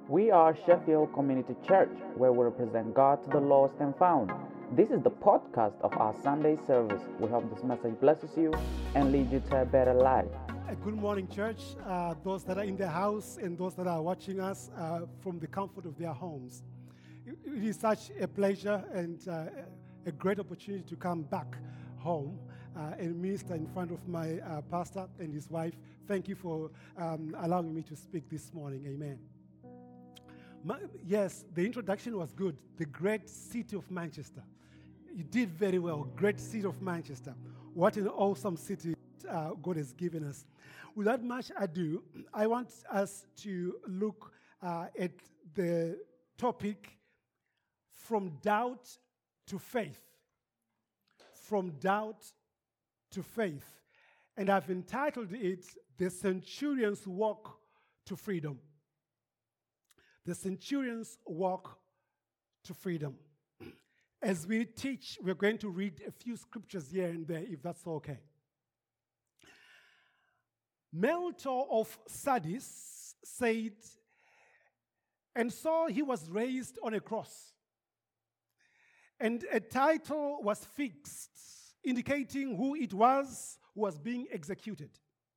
We are Sheffield Community Church, where we represent God to the lost and found. This is the podcast of our Sunday service. We hope this message blesses you and leads you to a better life. Good morning, church. Those that are in the house and those that are watching us from the comfort of their homes. It is such a pleasure and a great opportunity to come back home and minister in front of my pastor and his wife. Thank you for allowing me to speak this morning. Amen. Yes, the introduction was good. The great city of Manchester. You did very well. Great city of Manchester. What an awesome city God has given us. Without much ado, I want us to look at the topic from doubt to faith. From doubt to faith. And I've entitled it, The Centurion's Walk to Freedom. The Centurion's Walk to Freedom. As we teach, we're going to read a few scriptures here and there, if that's okay. Meltor of Sardis said, and so he was raised on a cross, and a title was fixed, indicating who it was who was being executed.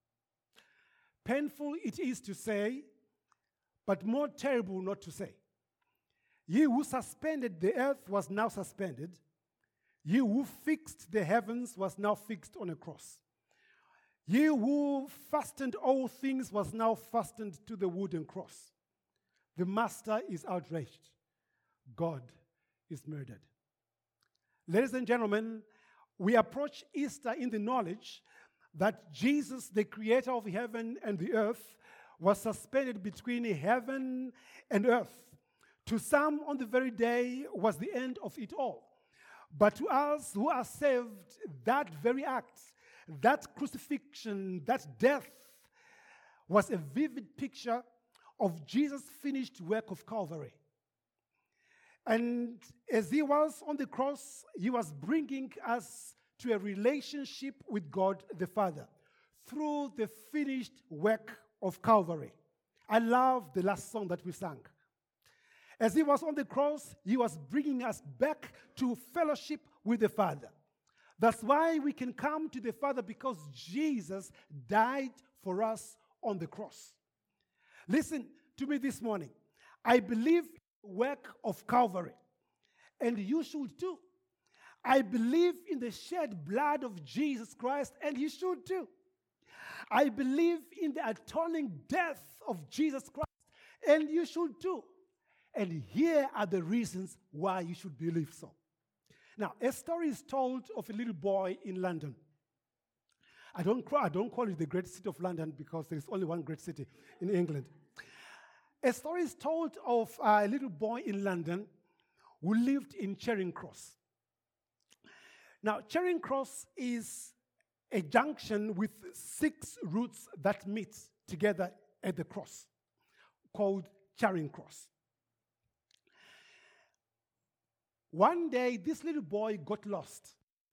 Painful it is to say, but more terrible not to say. He who suspended the earth was now suspended. He who fixed the heavens was now fixed on a cross. He who fastened all things was now fastened to the wooden cross. The master is outraged. God is murdered. Ladies and gentlemen, we approach Easter in the knowledge that Jesus, the creator of heaven and the earth, was suspended between heaven and earth. To some, on the very day, was the end of it all. But to us who are saved, that very act, that crucifixion, that death, was a vivid picture of Jesus' finished work of Calvary. And as he was on the cross, he was bringing us to a relationship with God the Father through the finished work of Calvary. I love the last song that we sang. As he was on the cross, he was bringing us back to fellowship with the Father. That's why we can come to the Father, because Jesus died for us on the cross. Listen to me this morning. I believe in the work of Calvary, and you should too. I believe in the shed blood of Jesus Christ, and you should too. I believe in the atoning death of Jesus Christ, and you should too. And here are the reasons why you should believe so. Now, a story is told of a little boy in London. I don't call it the great city of London because there is only one great city in England. A story is told of a little boy in London who lived in Charing Cross. Now, Charing Cross is a junction with 6 routes that meet together at the cross, called Charing Cross. One day, this little boy got lost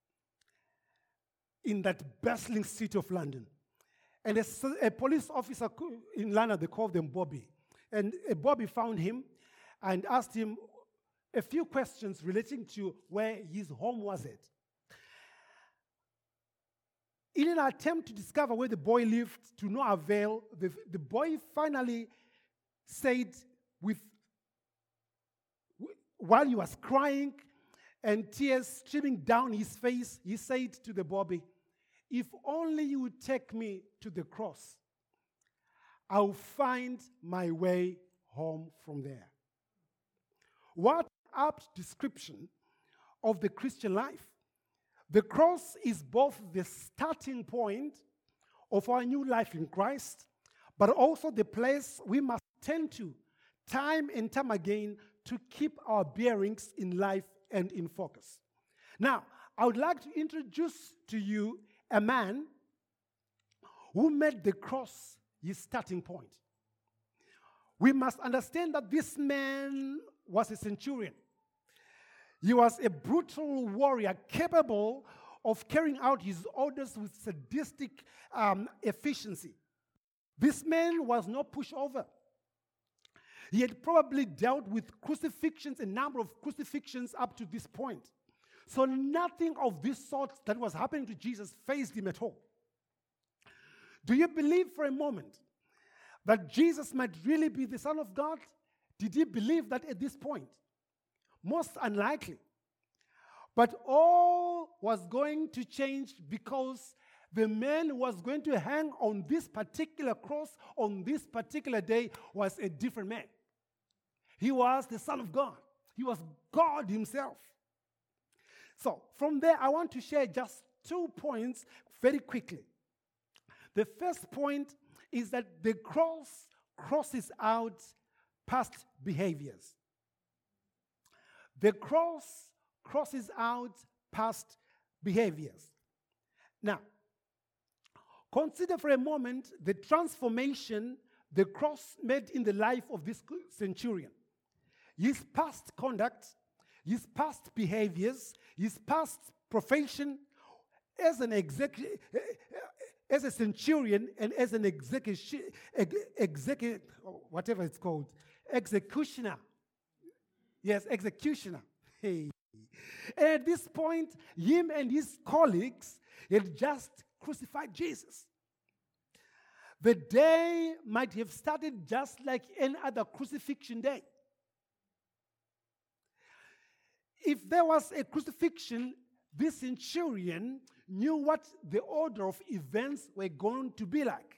in that bustling city of London. And a police officer in London, they called them Bobby. And Bobby found him and asked him a few questions relating to where his home was at. In an attempt to discover where the boy lived, to no avail, the boy finally said, while he was crying and tears streaming down his face, he said to the Bobby, "If only you would take me to the cross, I'll find my way home from there." What an apt description of the Christian life. The cross is both the starting point of our new life in Christ, but also the place we must turn to time and time again to keep our bearings in life and in focus. Now, I would like to introduce to you a man who made the cross his starting point. We must understand that this man was a centurion. He was a brutal warrior capable of carrying out his orders with sadistic efficiency. This man was no pushover. He had probably dealt with crucifixions, a number of crucifixions up to this point. So nothing of this sort that was happening to Jesus fazed him at all. Do you believe for a moment that Jesus might really be the Son of God? Did he believe that at this point? Most unlikely. But all was going to change because the man who was going to hang on this particular cross on this particular day was a different man. He was the Son of God. He was God himself. So from there, I want to share just 2 points very quickly. The first point is that the cross crosses out past behaviors. The cross crosses out past behaviors. Now, consider for a moment the transformation the cross made in the life of this centurion. His past conduct, his past behaviors, his past profession as a centurion and as an whatever it's called, executioner. Yes, executioner. Hey. And at this point, him and his colleagues had just crucified Jesus. The day might have started just like any other crucifixion day. If there was a crucifixion, this centurion knew what the order of events were going to be like.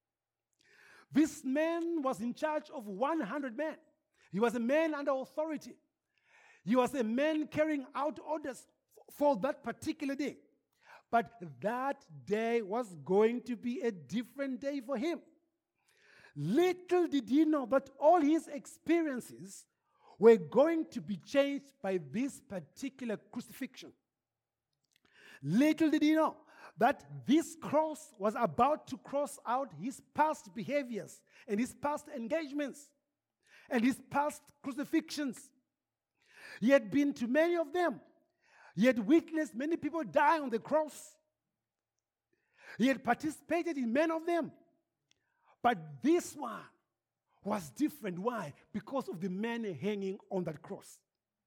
This man was in charge of 100 men. He was a man under authority. He was a man carrying out orders for that particular day. But that day was going to be a different day for him. Little did he know that all his experiences were going to be changed by this particular crucifixion. Little did he know that this cross was about to cross out his past behaviors and his past engagements and his past crucifixions. He had been to many of them. He had witnessed many people die on the cross. He had participated in many of them. But this one was different. Why? Because of the man hanging on that cross.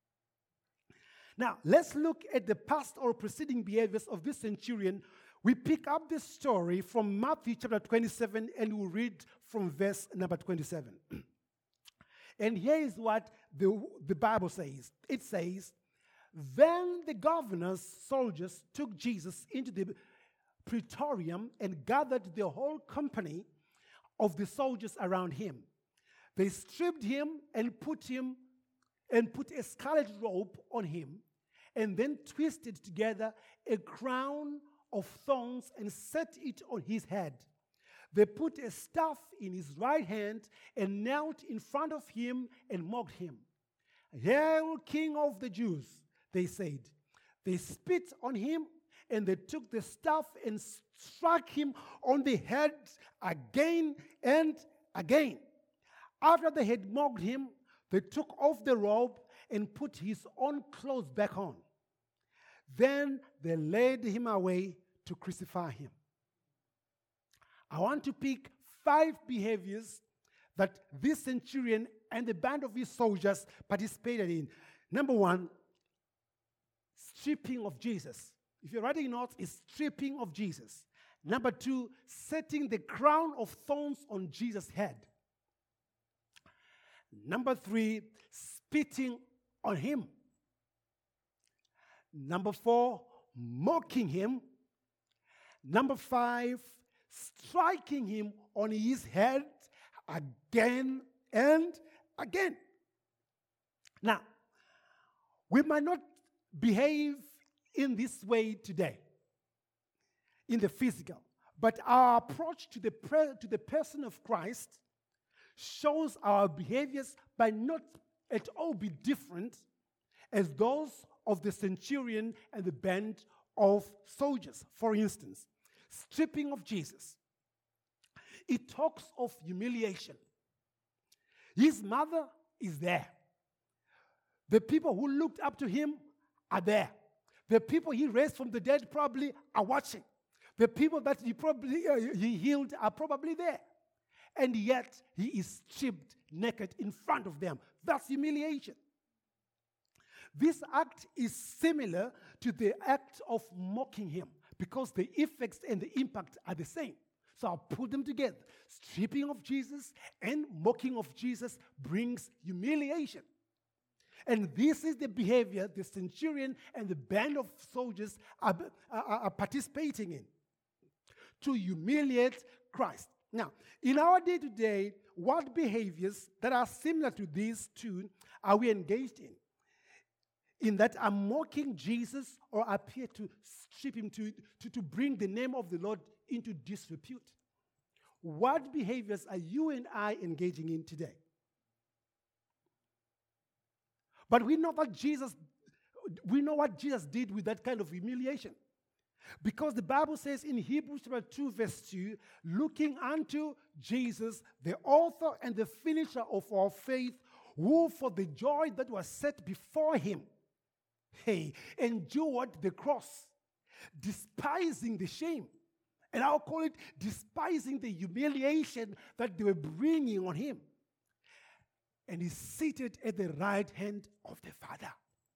Now, let's look at the past or preceding behaviors of this centurion. We pick up this story from Matthew chapter 27, and we'll read from verse number 27. And here is what the Bible says. It says, "Then the governor's soldiers took Jesus into the praetorium and gathered the whole company of the soldiers around him. They stripped him and put a scarlet robe on him, and then twisted together a crown of thorns and set it on his head. They put a staff in his right hand and knelt in front of him and mocked him. 'Hail, King of the Jews,' they said. They spit on him, and they took the staff and struck him on the head again and again. After they had mocked him, they took off the robe and put his own clothes back on. Then they led him away to crucify him." I want to pick 5 behaviors that this centurion and the band of his soldiers participated in. Number 1, stripping of Jesus. If you're writing notes, it's stripping of Jesus. Number 2, setting the crown of thorns on Jesus' head. Number 3, spitting on him. Number 4, mocking him. Number 5, striking him on his head again and again. Now, we might not behave in this way today, in the physical, but our approach to the person of Christ shows our behaviors by not at all be different as those of the centurion and the band of soldiers. For instance, stripping of Jesus. It talks of humiliation. His mother is there. The people who looked up to him are there. The people he raised from the dead probably are watching. The people that he healed are probably there. And yet he is stripped naked in front of them. That's humiliation. This act is similar to the act of mocking him because the effects and the impact are the same. So I'll put them together. Stripping of Jesus and mocking of Jesus brings humiliation. And this is the behavior the centurion and the band of soldiers are participating in to humiliate Christ. Now, in our day-to-day, what behaviors that are similar to these two are we engaged in? In that I'm mocking Jesus or appear to strip him, to bring the name of the Lord into disrepute. What behaviors are you and I engaging in today? But we know what Jesus did with that kind of humiliation. Because the Bible says in Hebrews chapter 2, verse 2, looking unto Jesus, the author and the finisher of our faith, who for the joy that was set before him, endured the cross, despising the shame. And I'll call it despising the humiliation that they were bringing on him. And he's seated at the right hand of the Father.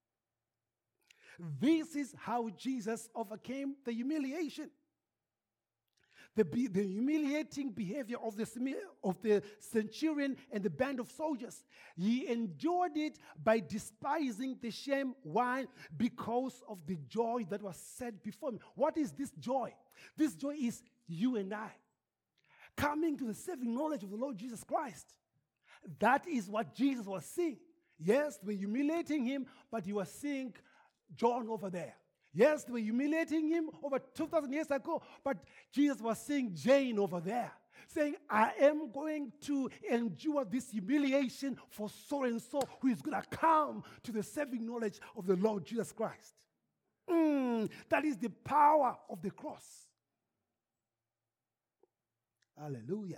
This is how Jesus overcame the humiliation. The humiliating behavior of the centurion and the band of soldiers. He endured it by despising the shame. Why? Because of the joy that was set before him. What is this joy? This joy is you and I coming to the saving knowledge of the Lord Jesus Christ. That is what Jesus was seeing. Yes, they were humiliating him, but he was seeing John over there. Yes, they were humiliating him over 2,000 years ago, but Jesus was seeing Jane over there, saying, I am going to endure this humiliation for so and so who is going to come to the saving knowledge of the Lord Jesus Christ. That is the power of the cross. Hallelujah.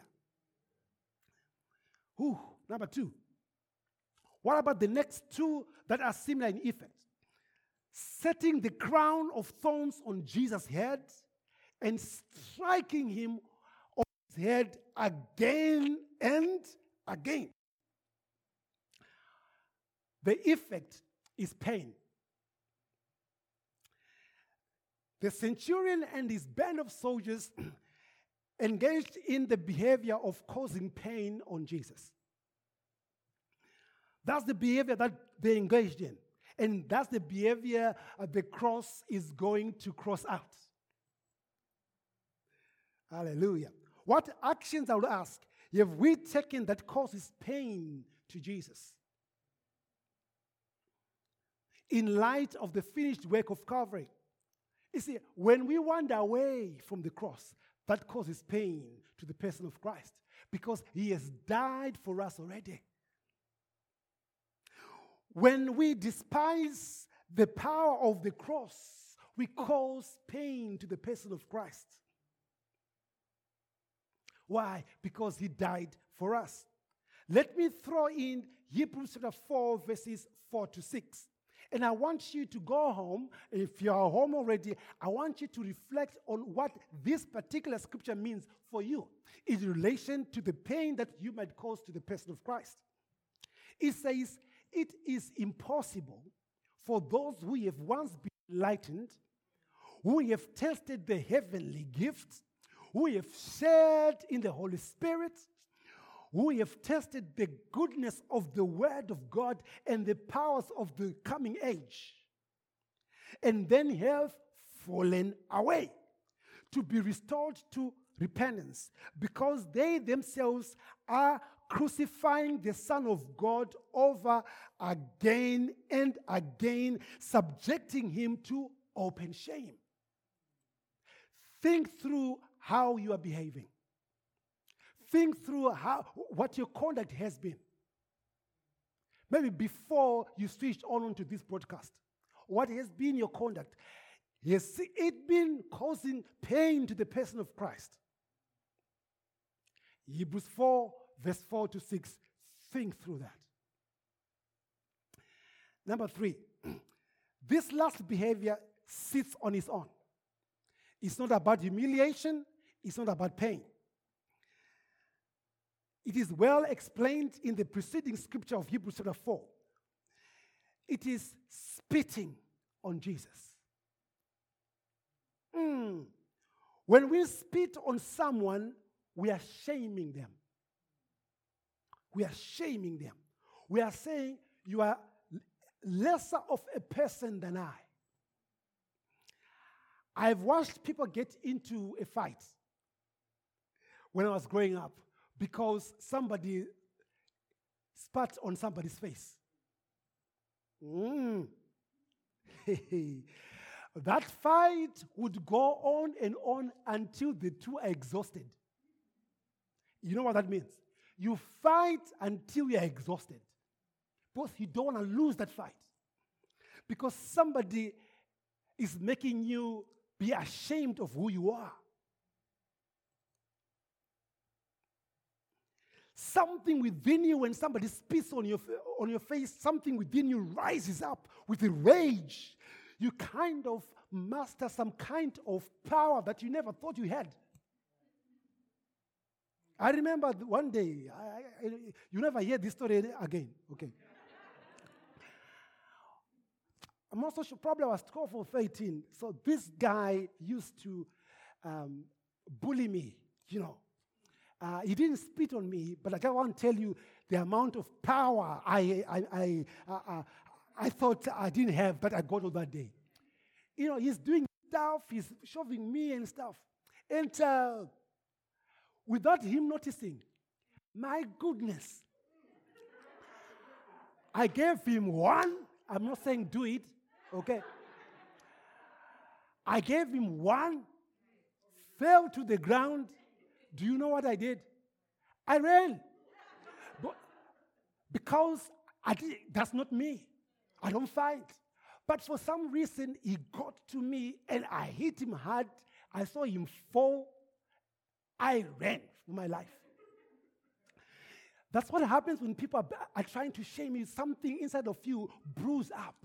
Number 2. What about the next two that are similar in effect? Setting the crown of thorns on Jesus' head and striking him on his head again and again. The effect is pain. The centurion and his band of soldiers engaged in the behavior of causing pain on Jesus. That's the behavior that they engaged in. And that's the behavior the cross is going to cross out. Hallelujah. What actions, I would ask, have we taken that causes pain to Jesus? In light of the finished work of Calvary. You see, when we wander away from the cross, that causes pain to the person of Christ because he has died for us already. When we despise the power of the cross, we cause pain to the person of Christ. Why? Because he died for us. Let me throw in Hebrews chapter 4, verses 4 to 6. And I want you to go home. If you are home already, I want you to reflect on what this particular scripture means for you in relation to the pain that you might cause to the person of Christ. It says, it is impossible for those who have once been enlightened, who have tasted the heavenly gifts, who have shared in the Holy Spirit, who have tasted the goodness of the Word of God and the powers of the coming age, and then have fallen away, to be restored to repentance, because they themselves are crucifying the Son of God over again and again, subjecting him to open shame. Think through how you are behaving. Think through what your conduct has been. Maybe before you switched on to this broadcast, what has been your conduct? Has it been causing pain to the person of Christ? Hebrews 4, verse 4 to 6. Think through that. Number 3, this last behavior sits on its own. It's not about humiliation. It's not about pain. It is well explained in the preceding scripture of Hebrews chapter 4. It is spitting on Jesus. When we spit on someone, we are shaming them. We are shaming them. We are saying, you are lesser of a person than I. I've watched people get into a fight when I was growing up because somebody spat on somebody's face. That fight would go on and on until the two are exhausted. You know what that means? You fight until you are exhausted. Because you don't want to lose that fight. Because somebody is making you be ashamed of who you are. Something within you, when somebody spits on your face, something within you rises up with rage. You kind of master some kind of power that you never thought you had. I remember one day, you never hear this story again, okay? I'm also sure, probably I was 12 or 13, so this guy used to bully me, you know. He didn't spit on me, but I just want to tell you the amount of power I thought I didn't have, but I got all that day. You know, he's doing stuff, he's shoving me and stuff. And without him noticing, my goodness, I gave him one. I'm not saying do it, okay? I gave him one, fell to the ground. Do you know what I did? I ran. Because that's not me. I don't fight. But for some reason, he got to me and I hit him hard. I saw him fall. I ran for my life. That's what happens when people are trying to shame you. Something inside of you brews up.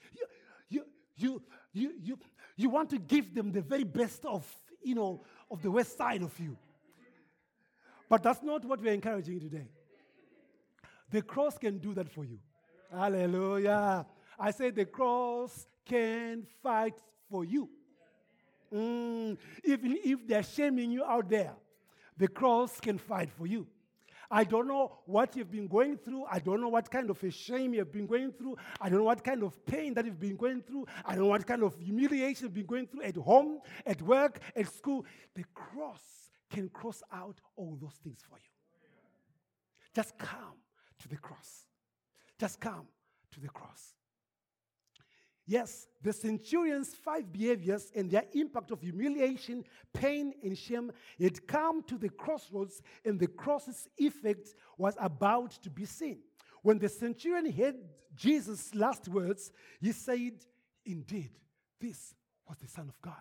You want to give them the very best of the west side of you. But that's not what we're encouraging today. The cross can do that for you. Hallelujah. I say the cross can fight for you. Even if they're shaming you out there, the cross can fight for you. I don't know what you've been going through. I don't know what kind of a shame you've been going through. I don't know what kind of pain that you've been going through. I don't know what kind of humiliation you've been going through at home, at work, at school. The cross can cross out all those things for you. Just come to the cross. Just come to the cross. Yes, the centurion's 5 behaviors and their impact of humiliation, pain, and shame had come to the crossroads, and the cross's effect was about to be seen. When the centurion heard Jesus' last words, he said, "Indeed, this was the Son of God."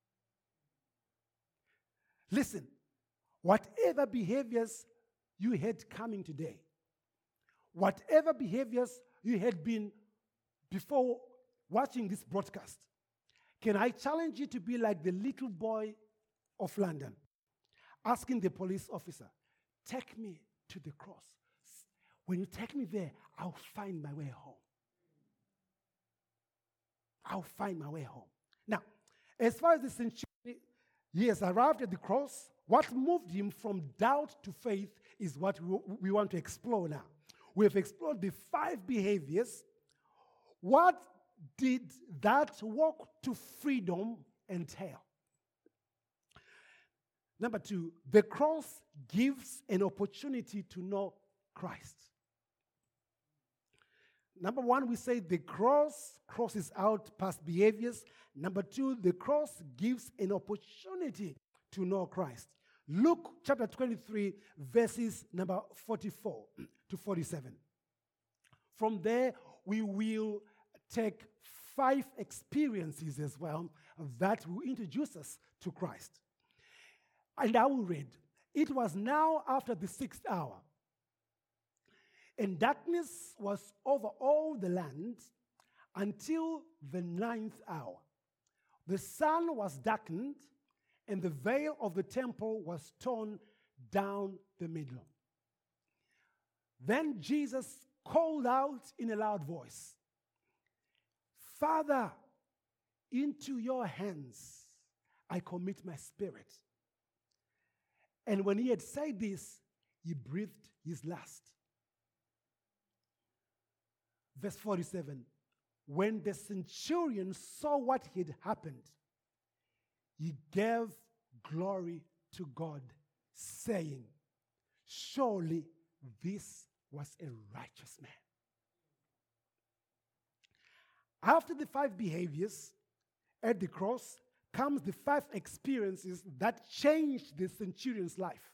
Listen, whatever behaviors you had coming today, whatever behaviors you had been before watching this broadcast, can I challenge you to be like the little boy of London, asking the police officer, "Take me to the cross. When you take me there, I'll find my way home. I'll find my way home." Now, as far as the centurion, he has arrived at the cross. What moved him from doubt to faith is what we want to explore now. We have explored the 5 behaviors. What did that walk to freedom entail? Number 2, the cross gives an opportunity to know Christ. Number 1, we say the cross crosses out past behaviors. Number 2, the cross gives an opportunity to know Christ. Luke chapter 23, verses number 44 to 47. From there, we will take 5 experiences as well that will introduce us to Christ. And I will read. It was now after the 6th hour, and darkness was over all the land until the 9th hour. The sun was darkened, and the veil of the temple was torn down the middle. Then Jesus called out in a loud voice, Father, into your hands I commit my spirit. And when he had said this, he breathed his last. Verse 47, when the centurion saw what had happened, he gave glory to God, saying, surely this was a righteous man. After the 5 behaviors at the cross comes the 5 experiences that changed the centurion's life.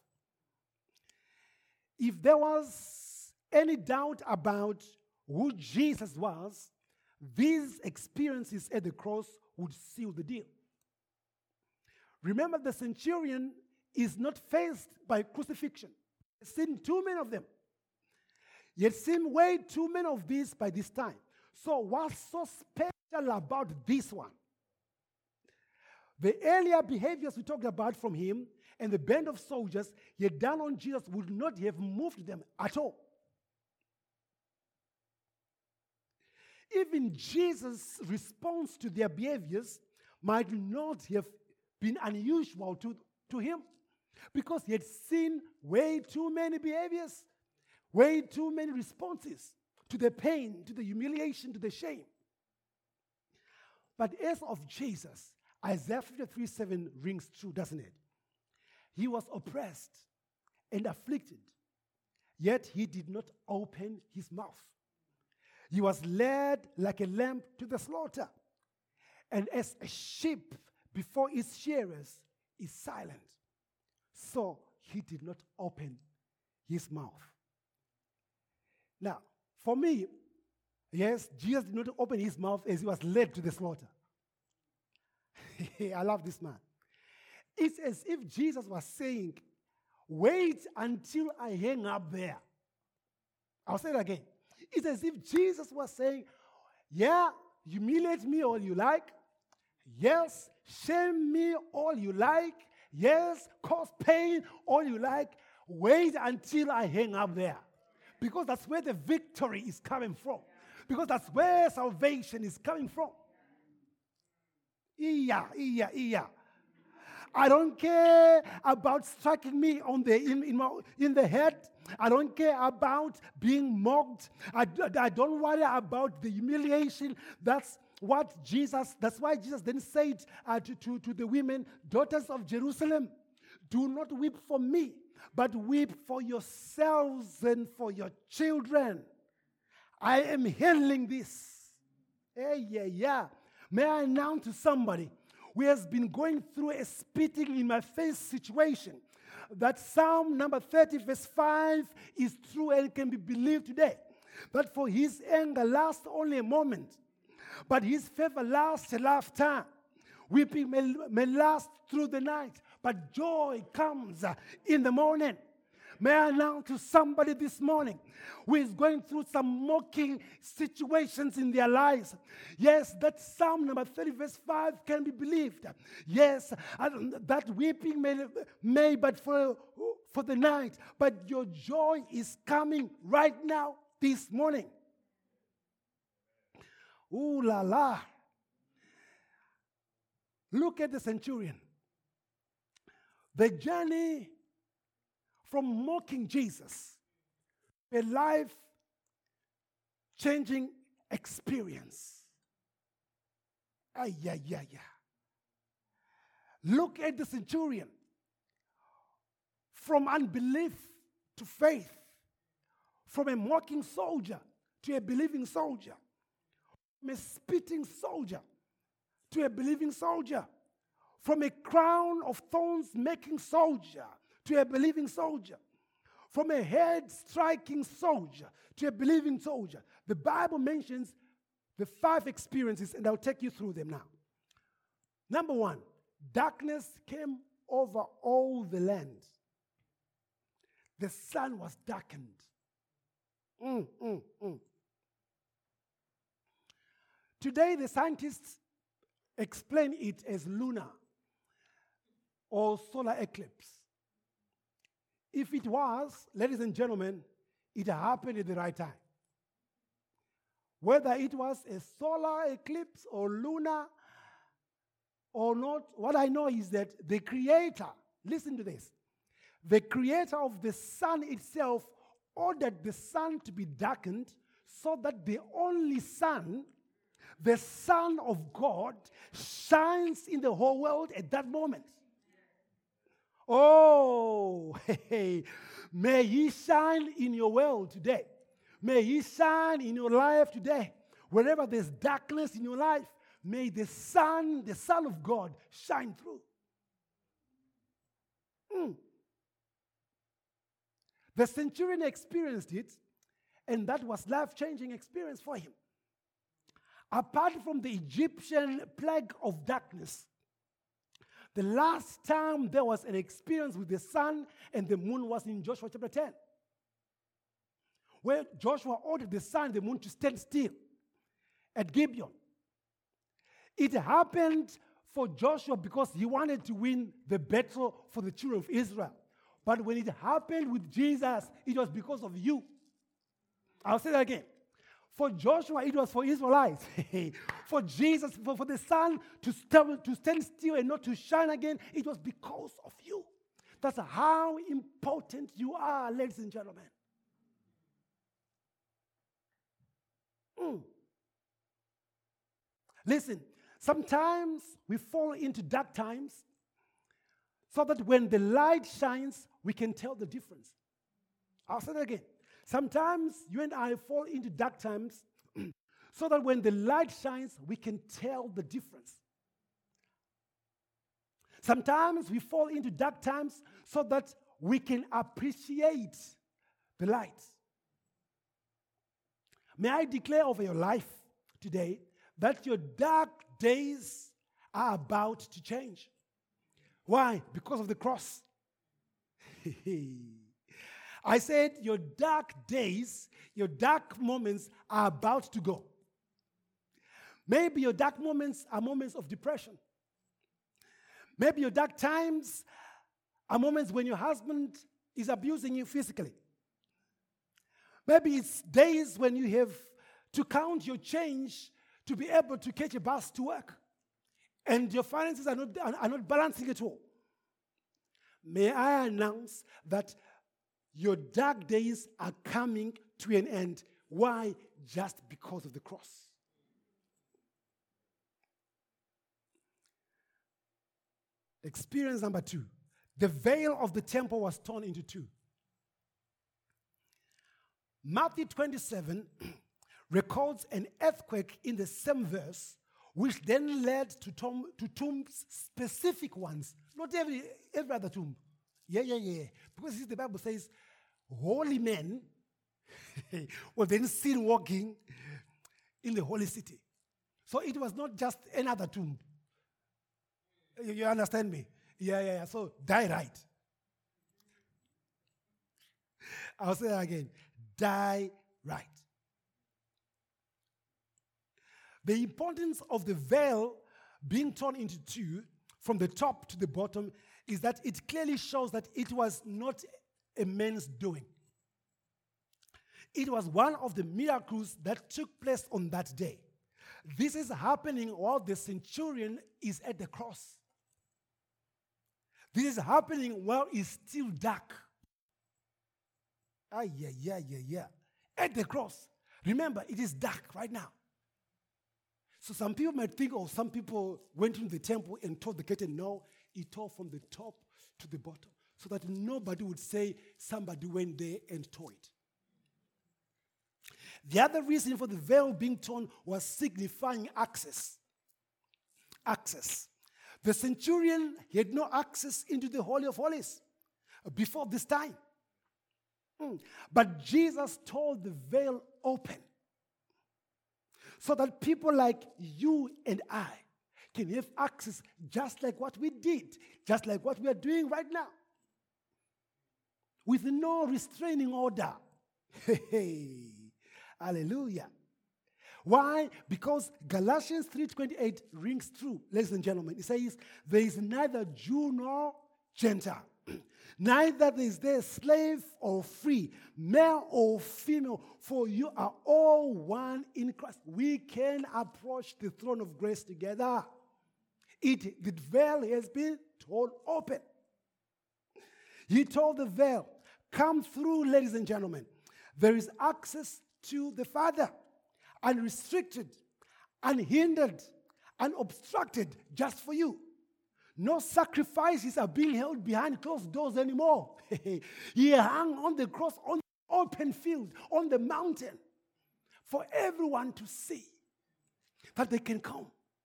If there was any doubt about who Jesus was, these experiences at the cross would seal the deal. Remember, the centurion is not faced by crucifixion. He had seen too many of them. He had seen way too many of these by this time. So what's so special about this one? The earlier behaviors we talked about from him and the band of soldiers he had done on Jesus would not have moved them at all. Even Jesus' response to their behaviors might not have been unusual to him, because he had seen way too many behaviors, way too many responses to the pain, to the humiliation, to the shame. But as of Jesus, Isaiah 53:7 rings true, doesn't it? He was oppressed and afflicted, yet he did not open his mouth. He was led like a lamb to the slaughter, and as a sheep before its shearers is silent, so he did not open his mouth. Now, for me, yes, Jesus did not open his mouth as he was led to the slaughter. I love this man. It's as if Jesus was saying, wait until I hang up there. I'll say it again. It's as if Jesus was saying, yeah, humiliate me all you like. Yes, shame me all you like. Yes, cause pain all you like. Wait until I hang up there. Because that's where the victory is coming from. Because that's where salvation is coming from. I don't care about striking me on in the head. I don't care about being mocked. I don't worry about the humiliation. That's why Jesus then said to the women, daughters of Jerusalem, do not weep for me, but weep for yourselves and for your children. I am handling this. May I announce to somebody who has been going through a spitting in my face situation that Psalm number 30 verse 5 is true and can be believed today. That for his anger lasts only a moment, but his favor lasts a lifetime. Weeping may last through the night, but joy comes in the morning. May I announce to somebody this morning who is going through some mocking situations in their lives. Yes, that Psalm number 30 verse 5 can be believed. Yes, that weeping may but for the night, but your joy is coming right now this morning. Ooh la la. Look at the centurion. The journey from mocking Jesus, a life-changing experience. Look at the centurion. From unbelief to faith. From a mocking soldier to a believing soldier. From a spitting soldier to a believing soldier. From a crown of thorns making soldier to a believing soldier. From a head-striking soldier to a believing soldier. The Bible mentions the 5 experiences, and I'll take you through them now. Number 1, darkness came over all the land. The sun was darkened. Today, the scientists explain it as lunar or solar eclipse. If it was, ladies and gentlemen, it happened at the right time. Whether it was a solar eclipse or lunar or not, what I know is that the Creator, listen to this, the Creator of the sun itself ordered the sun to be darkened so that the only sun, the Son of God, shines in the whole world at that moment. Oh, hey, may He shine in your world today. May He shine in your life today. Wherever there's darkness in your life, may the Son of God, shine through. The centurion experienced it, and that was life-changing experience for him. Apart from the Egyptian plague of darkness, the last time there was an experience with the sun and the moon was in Joshua chapter 10, where Joshua ordered the sun and the moon to stand still at Gibeon. It happened for Joshua because he wanted to win the battle for the children of Israel. But when it happened with Jesus, it was because of you. I'll say that again. For Joshua, it was for Israelites. For Jesus, for the sun to stand still and not to shine again, it was because of you. That's how important you are, ladies and gentlemen. Listen, sometimes we fall into dark times so that when the light shines, we can tell the difference. I'll say that again. Sometimes you and I fall into dark times so that when the light shines, we can tell the difference. Sometimes we fall into dark times so that we can appreciate the light. May I declare over your life today that your dark days are about to change. Why? Because of the cross. I said your dark days, your dark moments are about to go. Maybe your dark moments are moments of depression. Maybe your dark times are moments when your husband is abusing you physically. Maybe it's days when you have to count your change to be able to catch a bus to work, and your finances are not balancing at all. May I announce that your dark days are coming to an end. Why? Just because of the cross. Experience number 2. The veil of the temple was torn into two. Matthew 27 records an earthquake in the same verse, which then led to tombs, specific ones, not every other tomb. Yeah. Because the Bible says, holy men were then seen walking in the holy city. So it was not just another tomb. You understand me? Yeah. So die right. I'll say that again. Die right. The importance of the veil being torn into two from the top to the bottom is that it clearly shows that it was not a man's doing. It was one of the miracles that took place on that day. This is happening while the centurion is at the cross. This is happening while it's still dark. Yeah. At the cross. Remember, it is dark right now. So some people might think, some people went into the temple and tore the curtain. No, it tore from the top to the bottom, so that nobody would say somebody went there and tore it. The other reason for the veil being torn was signifying access. Access. The centurion, he had no access into the Holy of Holies before this time. But Jesus tore the veil open so that people like you and I can have access just like what we did, just like what we are doing right now, with no restraining order. Hallelujah. Why? Because Galatians 3:28 rings true, ladies and gentlemen. It says, there is neither Jew nor Gentile. Neither is there slave or free, male or female, for you are all one in Christ. We can approach the throne of grace together. The veil has been torn open. He told the veil, come through, ladies and gentlemen. There is access to the Father, unrestricted, unhindered, unobstructed, just for you. No sacrifices are being held behind closed doors anymore. He hung on the cross on the open field, on the mountain, for everyone to see that they can come.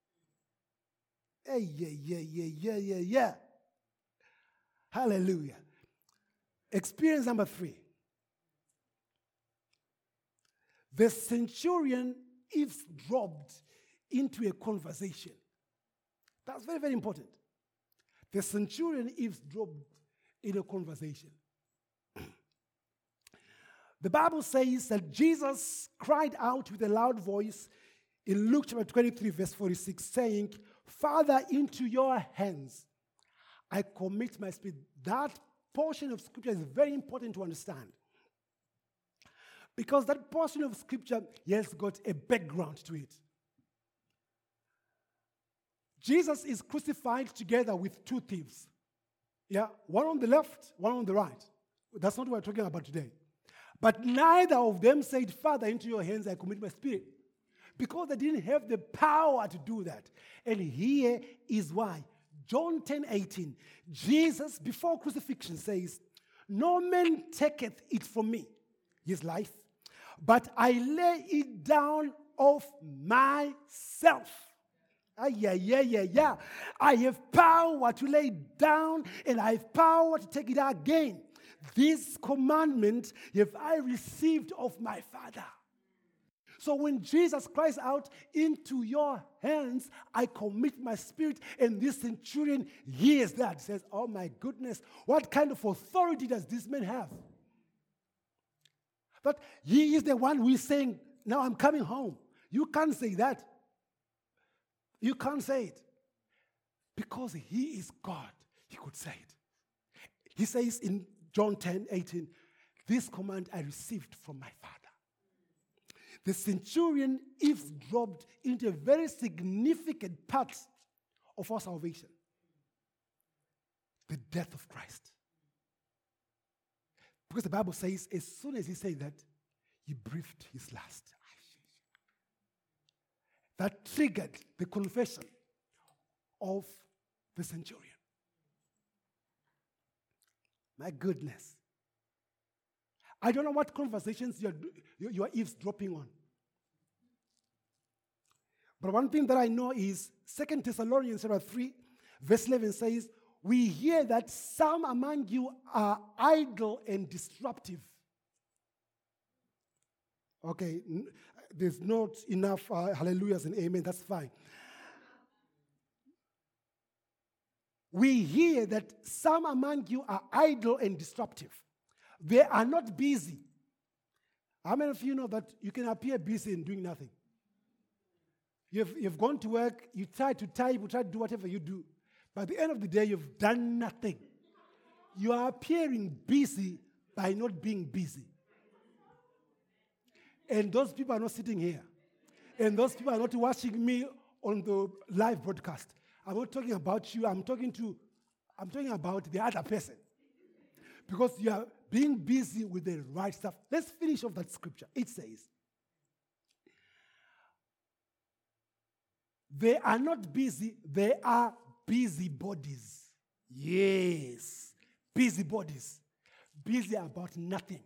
Hey, yeah. Hallelujah. Experience number 3. The centurion eavesdropped into a conversation. That's very, very important. The centurion eavesdropped in a conversation. The Bible says that Jesus cried out with a loud voice in Luke chapter 23, verse 46, saying, Father, into your hands I commit my spirit. That portion of Scripture is very important to understand. Because that portion of Scripture has got a background to it. Jesus is crucified together with 2 thieves. Yeah, one on the left, one on the right. That's not what we're talking about today. But neither of them said, Father, into your hands I commit my spirit. Because they didn't have the power to do that. And here is why. John 10:18. Jesus, before crucifixion, says, no man taketh it from me, his life, but I lay it down of myself. Yeah. I have power to lay it down, and I have power to take it again. This commandment have I received of my Father. So when Jesus cries out, into your hands I commit my spirit, and this centurion hears that, says, oh my goodness, what kind of authority does this man have? But he is the one who is saying, now I'm coming home. You can't say that. You can't say it. Because he is God, he could say it. He says in John 10:18, this command I received from my Father. The centurion eavesdropped into a very significant part of our salvation. The death of Christ. Because the Bible says, as soon as he said that, he breathed his last. That triggered the confession of the centurion. My goodness. I don't know what conversations you are eavesdropping on. But one thing that I know is 2 Thessalonians 3, verse 11 says, we hear that some among you are idle and disruptive. Okay, there's not enough hallelujahs and amen, that's fine. We hear that some among you are idle and disruptive. They are not busy. How many of you know that you can appear busy and doing nothing? You've gone to work, you try to type, you try to do whatever you do. By the end of the day, you've done nothing. You are appearing busy by not being busy. And those people are not sitting here. And those people are not watching me on the live broadcast. I'm not talking about you. I'm talking about the other person. Because you are being busy with the right stuff. Let's finish off that scripture. It says, they are not busy, they are busybodies. Yes, busybodies. Busy about nothing.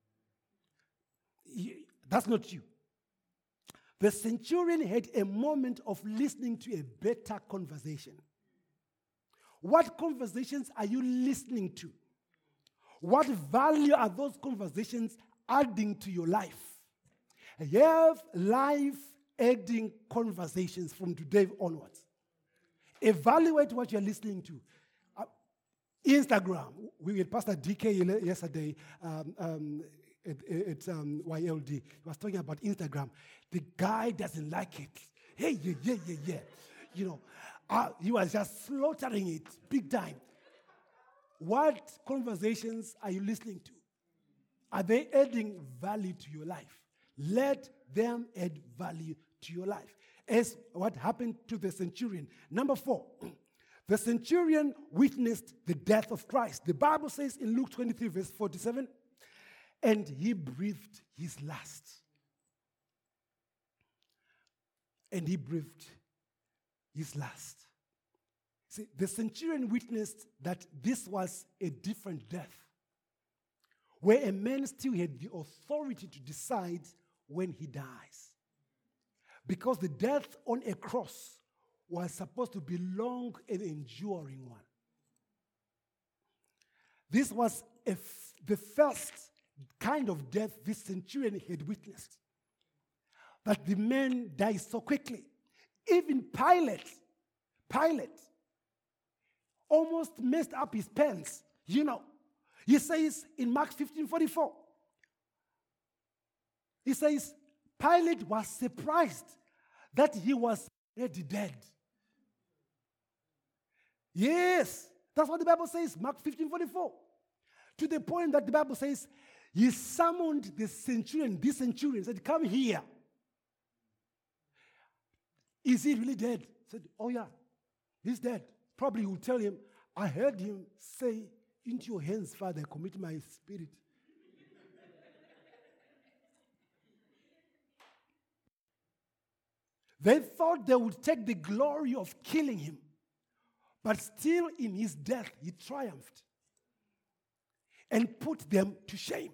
That's not you. The centurion had a moment of listening to a better conversation. What conversations are you listening to? What value are those conversations adding to your life? You have life-adding conversations from today onwards. Evaluate what you're listening to. Instagram. We had Pastor DK yesterday at YLD. He was talking about Instagram. The guy doesn't like it. Hey, yeah. You know, he was just slaughtering it big time. What conversations are you listening to? Are they adding value to your life? Let them add value to your life. As what happened to the centurion. Number 4, the centurion witnessed the death of Christ. The Bible says in Luke 23, verse 47, and he breathed his last. And he breathed his last. See, the centurion witnessed that this was a different death, where a man still had the authority to decide when he dies. Because the death on a cross was supposed to be long and enduring one. This was the first kind of death this centurion had witnessed. That the man died so quickly. Even Pilate almost messed up his pants. You know, he says in Mark 15:44, he says, Pilate was surprised that he was already dead. Yes, that's what the Bible says, Mark 15:44. To the point that the Bible says, he summoned this centurion, said, come here. Is he really dead? Said, oh yeah, he's dead. Probably will tell him, I heard him say, into your hands, Father, I commit my spirit. They thought they would take the glory of killing him. But still in his death, he triumphed and put them to shame.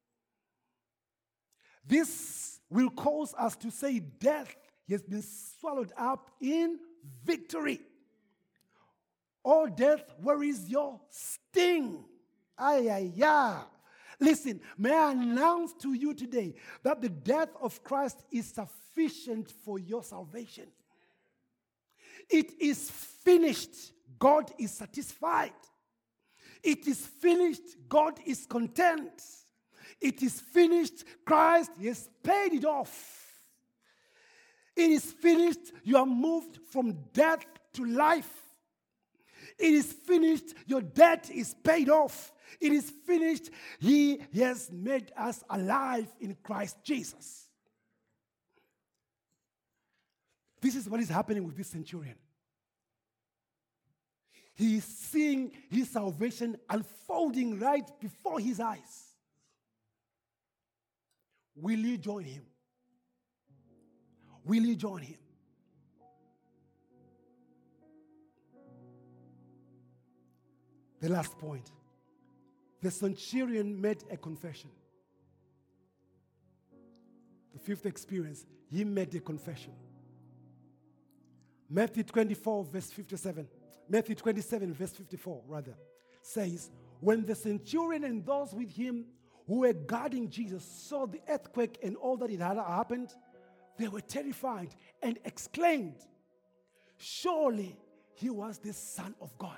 This will cause us to say death has been swallowed up in victory. Oh, death, where is your sting? Ay, ay, ay. Listen, may I announce to you today that the death of Christ is sufficient for your salvation. It is finished. God is satisfied. It is finished. God is content. It is finished. Christ has paid it off. It is finished. You are moved from death to life. It is finished. Your debt is paid off. It is finished. He has made us alive in Christ Jesus. This is what is happening with this centurion. He is seeing his salvation unfolding right before his eyes. Will you join him? Will you join him? The last point. The centurion made a confession. The fifth experience, he made a confession. Matthew 24, verse 57. Matthew 27, verse 54, rather, says, when the centurion and those with him who were guarding Jesus saw the earthquake and all that it had happened, they were terrified and exclaimed, surely he was the Son of God.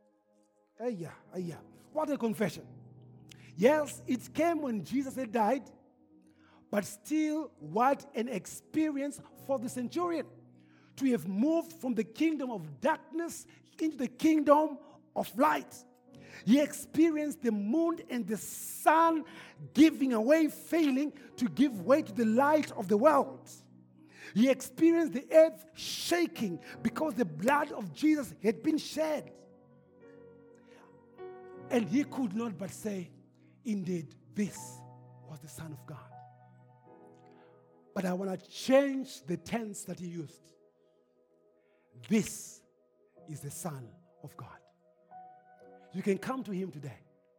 What a confession. Yes, it came when Jesus had died, but still, what an experience for the centurion to have moved from the kingdom of darkness into the kingdom of light. He experienced the moon and the sun giving away, failing to give way to the light of the world. He experienced the earth shaking because the blood of Jesus had been shed. And he could not but say, indeed, this was the Son of God. But I want to change the tense that he used. This is the Son of God. You can come to him today.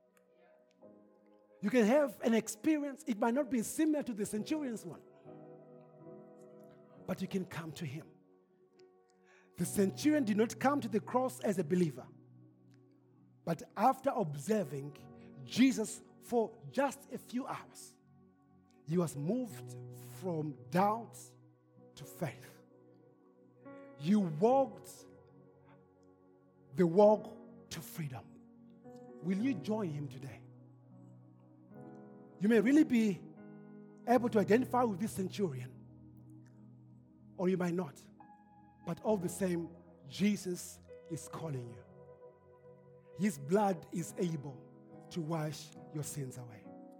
You can have an experience. It might not be similar to the centurion's one, but you can come to him. The centurion did not come to the cross as a believer, but after observing Jesus for just a few hours, he was moved from doubt to faith. You walked the walk to freedom. Will you join him today? You may really be able to identify with this centurion, or you might not. But all the same, Jesus is calling you. His blood is able to wash your sins away.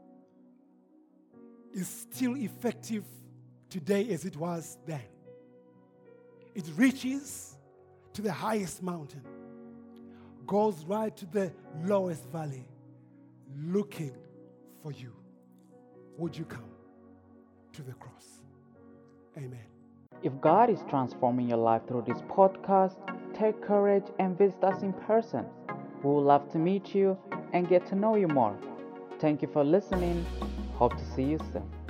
It's still effective today as it was then. It reaches to the highest mountain, goes right to the lowest valley, looking for you. Would you come to the cross? Amen. If God is transforming your life through this podcast, take courage and visit us in person. We would love to meet you and get to know you more. Thank you for listening. Hope to see you soon.